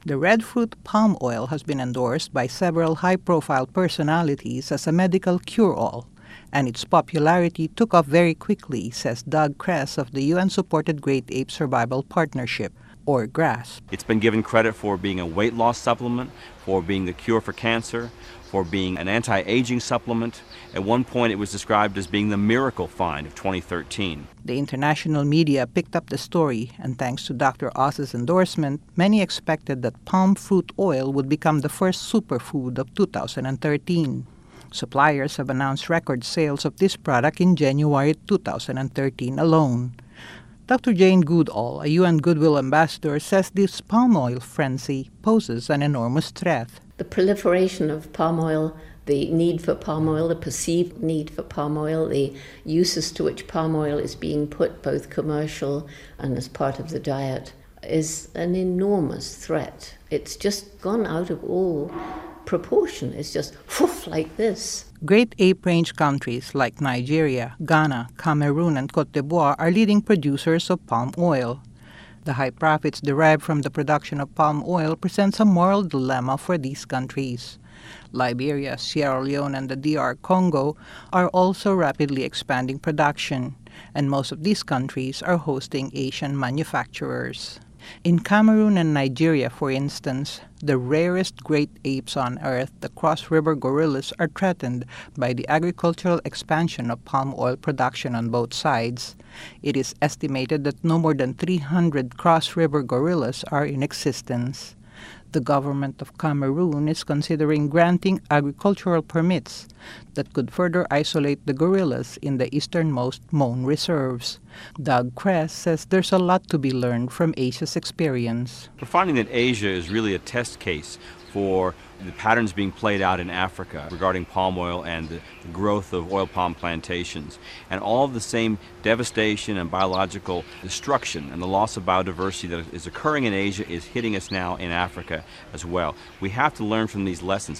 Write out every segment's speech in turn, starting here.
The red fruit palm oil has been endorsed by several high-profile personalities as a medical cure-all, and its popularity took off very quickly, says Doug Kress of the UN-supported Great Ape Survival Partnership, or GRASP. It's been given credit for being a weight loss supplement, for being the cure for cancer, for being an anti-aging supplement. At one point, it was described as being the miracle find of 2013. The international media picked up the story, and thanks to Dr. Oz's endorsement, many expected that palm fruit oil would become the first superfood of 2013. Suppliers have announced record sales of this product in January 2013 alone. Dr. Jane Goodall, a UN Goodwill ambassador, says this palm oil frenzy poses an enormous threat. The proliferation of palm oil, the need for palm oil, the perceived need for palm oil, the uses to which palm oil is being put, both commercial and as part of the diet, is an enormous threat. It's just gone out of all proportion. It's just whoof like this. Great Ape Range countries like Nigeria, Ghana, Cameroon, and Cote d'Ivoire are leading producers of palm oil. The high profits derived from the production of palm oil presents a moral dilemma for these countries. Liberia, Sierra Leone, and the DR Congo are also rapidly expanding production, and most of these countries are hosting Asian manufacturers. In Cameroon and Nigeria, for instance, the rarest great apes on Earth, the Cross River gorillas, are threatened by the agricultural expansion of palm oil production on both sides. It is estimated that no more than 300 Cross River gorillas are in existence. The government of Cameroon is considering granting agricultural permits that could further isolate the gorillas in the easternmost Mon reserves. Doug Kress says there's a lot to be learned from Asia's experience. We're finding that Asia is really a test case for the patterns being played out in Africa regarding palm oil and the growth of oil palm plantations. And all of the same devastation and biological destruction and the loss of biodiversity that is occurring in Asia is hitting us now in Africa as well. We have to learn from these lessons.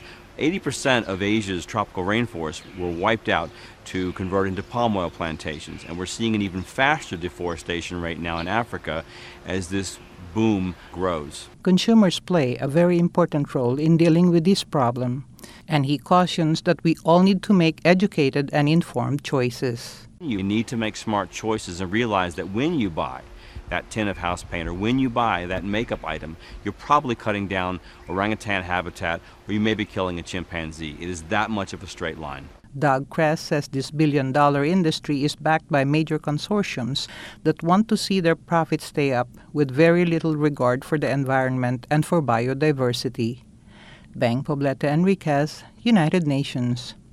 80% of Asia's tropical rainforests were wiped out to convert into palm oil plantations. And we're seeing an even faster deforestation rate now in Africa as this boom grows. Consumers play a very important role in dealing with this problem, and he cautions that we all need to make educated and informed choices. You need to make smart choices and realize that when you buy that tin of house paint or when you buy that makeup item, you're probably cutting down orangutan habitat or you may be killing a chimpanzee. It is that much of a straight line. Doug Kress says this billion-dollar industry is backed by major consortiums that want to see their profits stay up with very little regard for the environment and for biodiversity. Beng Poblete Enriquez, United Nations.